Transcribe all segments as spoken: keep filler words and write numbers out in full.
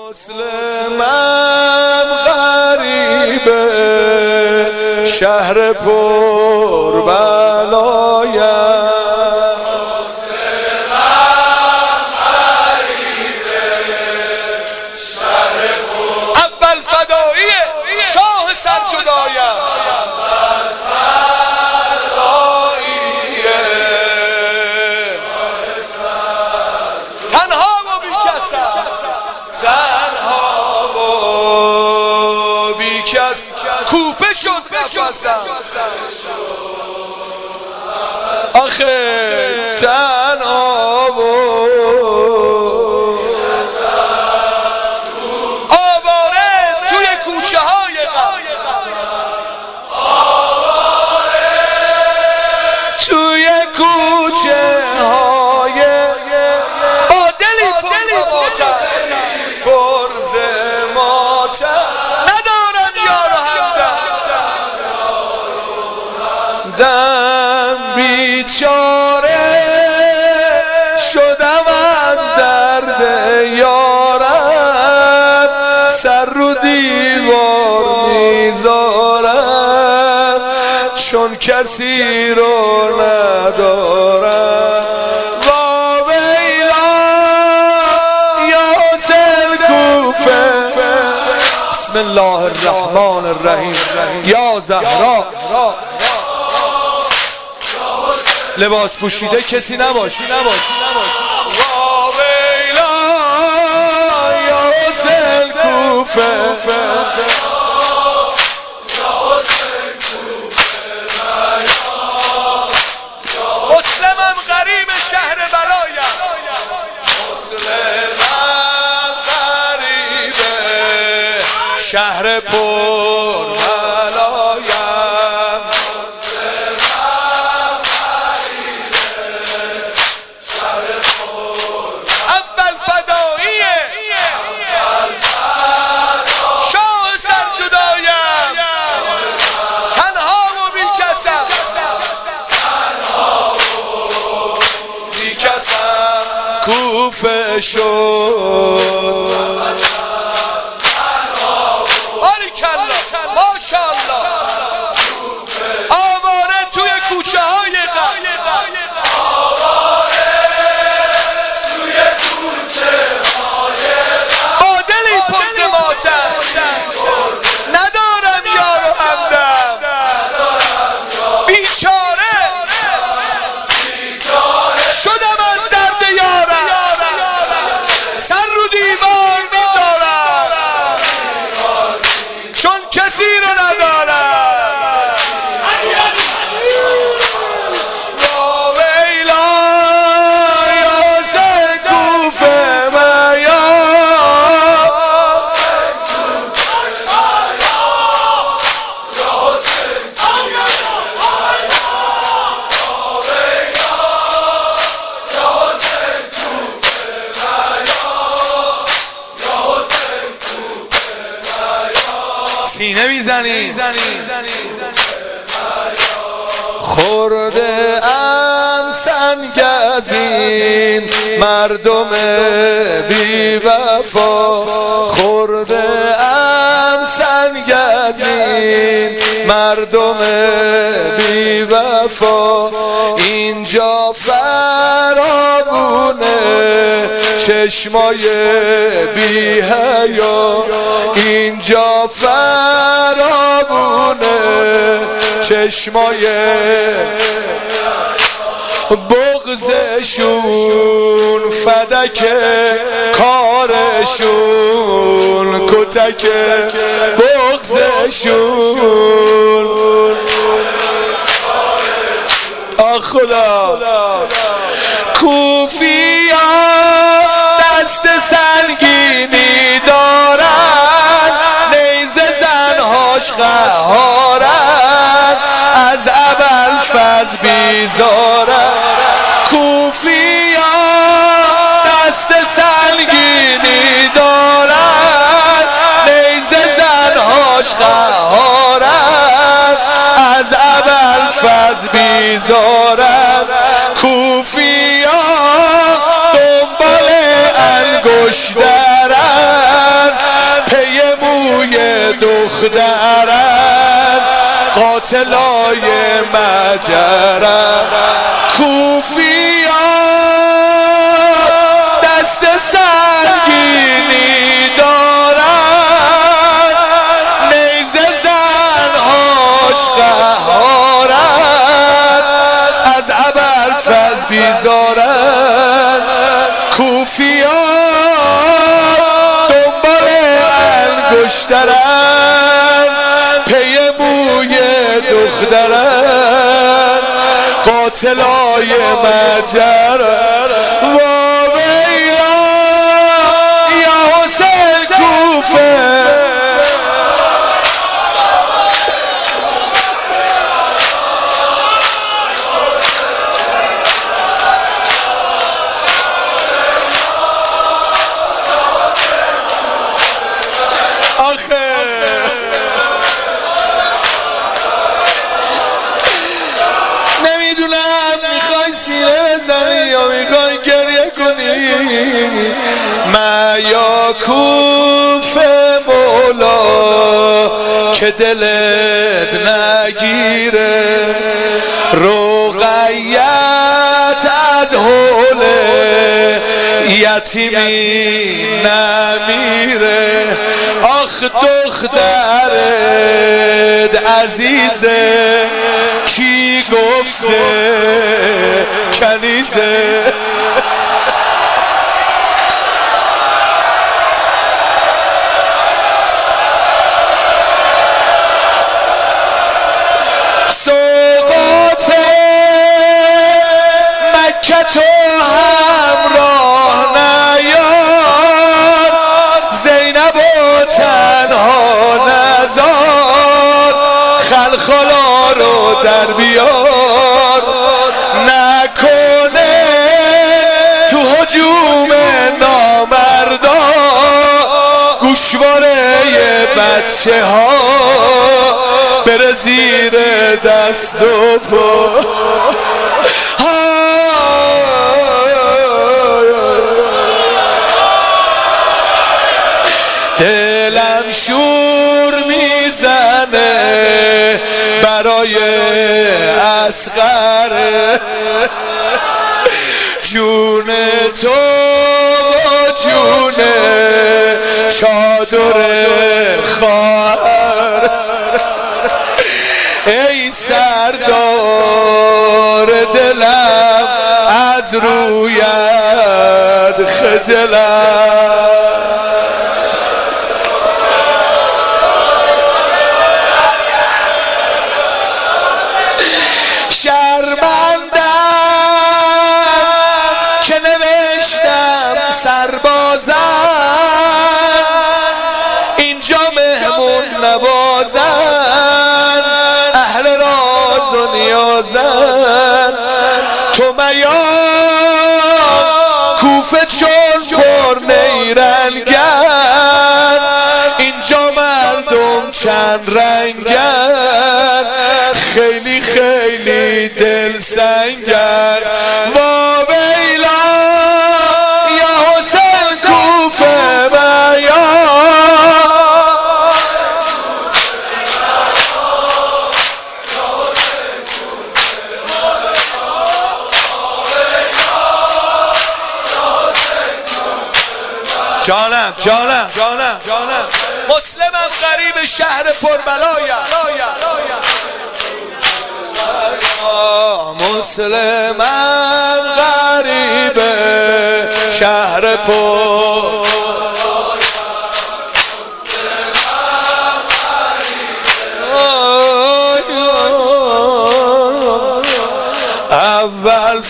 مسلمم غریبه شهر پر بلایم، مسلمم غریبه شهر پر اول فدایی شاه سرجدایم، تنها و بیکس تنها و بیکس کوفه شد قفسم، آخه تنها و آواره توی کوچه های غم، آواره توی کوچه های با دلی پر ز ماتم، ندارم یار و همدم، بیچاره شدم از درد یارم، سر رو دیوار میذارم چون کسی رو ندارم. بسم الله الرحمن الرحیم. یا زهرا لباس پوشیده کسی نباشی نباشی وا ویلا یا حسین کوفه، مسلمم غریب شهر بلایم، مسلمم غریب شهر پر بلایم، مسلمم غریبه شهر پر اول فدایی شاه سرجدایم، تنها و بیکسم بیکسم کوفه شد، ماشاءالله آواره توی کوچه های غم، آواره توی کوچه های غم، با دلی پر ز ماتم، ندارم یار و همدم، بیچاره شدم از درد یارم، سر رو دیوار میذارم چون کسی رو ندارم. یا ویلا یا حسین کوفه میا، سینه میزنی خورده ام سنگ از این مردم بی وفا، خورده ام سنگ از این مردم بی وفا، اینجا فراوونه چشمای بی حیا، اینجا فراوونه چشمای بغضشون فدک کارشون کتک بغضشون. آه خدا کوفیان دست سنگینی دارن، نیزه زنهاش قهارن، از ابوالفضل بیزارن، کوفیان دست سنگینی دارن، نیزه زنهاش قهارن، از ابوالفضل بیزارن، کوفیان دنبال انگشترن، دخترن قاتلای مجرن کوفیان دست سنگینی دارن نیزه زنهاش قهارن از ابوالفضل بیزارن کوفیان دنبال انگشترن پی بوی دخترن قاتلای مجرن واویلا یا حسین کوفه یا کوفه مولا که دلت نگیره رقیت از حول یتیمی نمیره آخ دخترت عزیزه کی گفته کنیزه تو همراه نیار زینب و تنها نزار خلخالا رو در بیار نکنه تو هجوم نامردا گوشواره بچه ها بره زیر دست و پا دلم شور میزنه برای اصغر جون تو جون چادر خواهر ای سردار دلم از رویت خجلم سربازن اینجا مهمون نوازن اهل راز و نیازن تو میان کوفه چون پر نیرنگن اینجا مردم چند رنگن خیلی خیلی دل سنگن جانم جانم جانم جانم مسلمم غریب شهر پربلایم مسلمم غریب شهر پر اول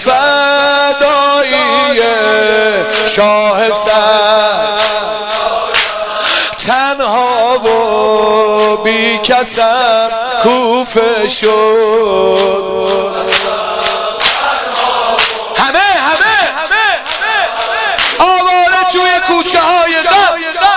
فدایی شاه سر تنها و بی کسم کوفه شد همه همه همه آواره توی کوچه های غم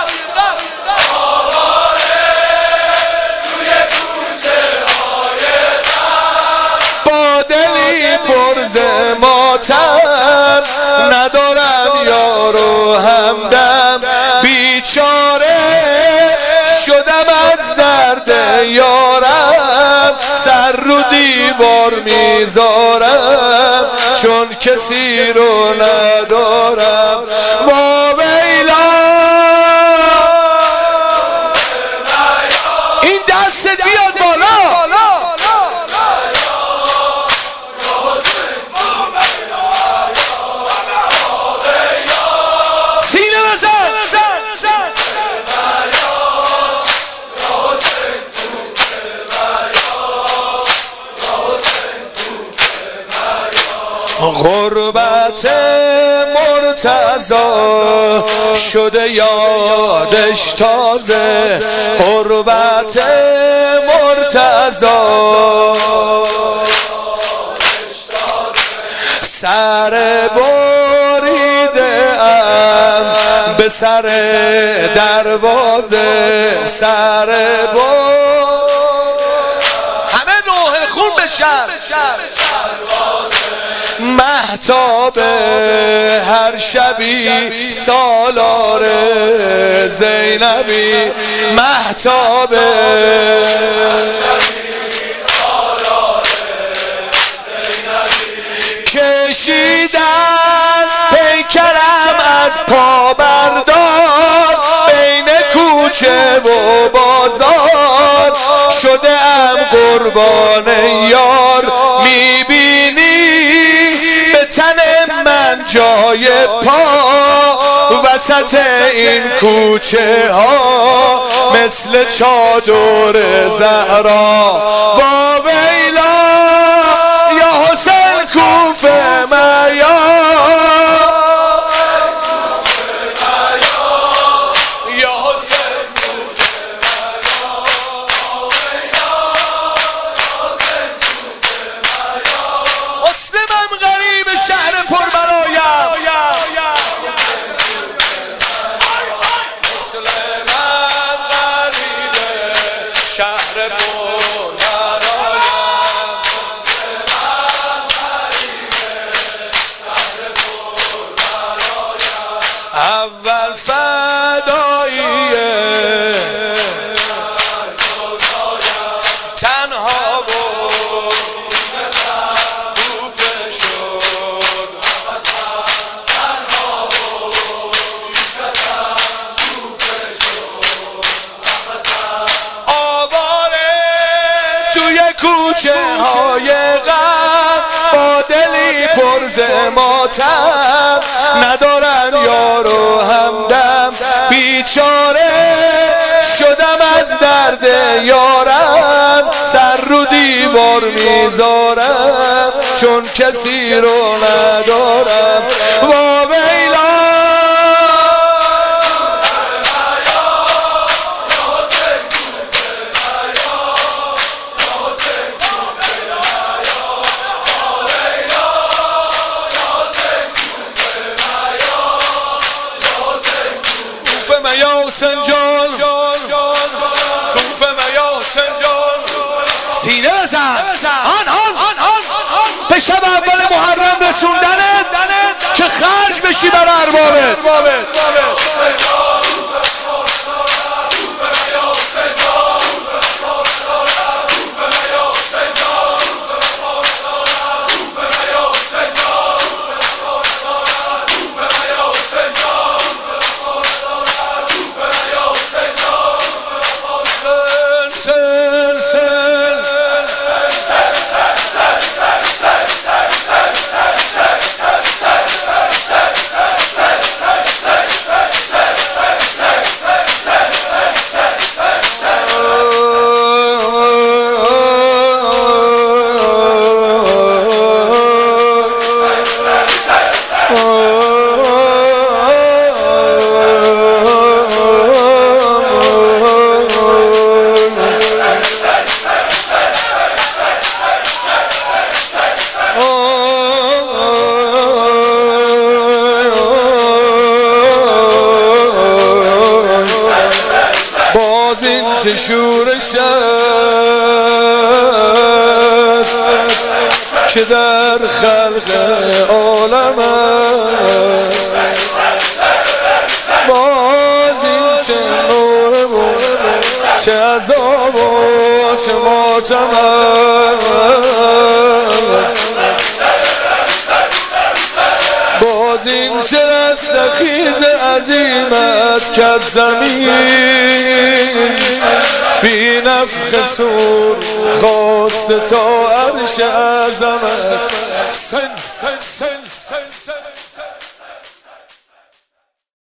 با دلی پر ز ماتم ندارم یار و همدم بیچاره شدم از در یارم سر رو دیوار میذارم چون کسی رو ندارم وا ویلا این دست بیاد بالا سینه بزن غربت مرتضی شده یادش تازه غربت مرتضی سر بریده ام به سر دروازه سر بریده همه نوح خون بشم مهتاب هر شبی سالار زینبی مهتاب کشیدن پیکرم از پا بردار بین کوچه و بازار شده ام قربان یار میبینی به تن من جای پا وسط این کوچه ها مثل چادر زهرا وا ویلا یا حسین کوفه میا اول فداییه تنها و کوفه شد آواره توی کوچه های غم با دلی پر ز ماتم ندارن یار و همدم بیچاره شدم از درد یارم سر رو دیوار میذارم چون کسی رو ندارم وا ویلا یا حسین جان کوفه یا حسین جان سینه بزن آن آن آن آن به شب اول محرم رسوندنت که خرج بشی برای اربابت باز این چه شورش است که در خلق عالم است باز این چه نوع و چه عذاب چه معتمد باز این شرستخیز عظیمت کرد زمین بی نفخ سور خواست تا عرش عظمت سن سن سن سن سن